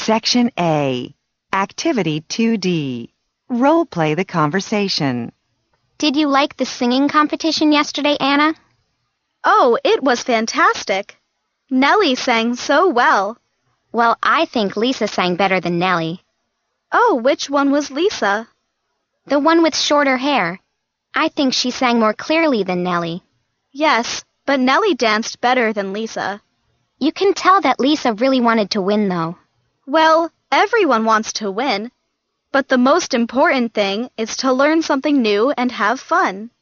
Section A. Activity 2D. Role play the conversation. Did you like the singing competition yesterday, Anna? Oh, it was fantastic. Nellie sang so well. Well, I think Lisa sang better than Nellie. Oh, which one was Lisa? The one with shorter hair. I think she sang more clearly than Nellie. Yes, but Nellie danced better than Lisa. You can tell that Lisa really wanted to win, though. Well, everyone wants to win. But the most important thing is to learn something new and have fun.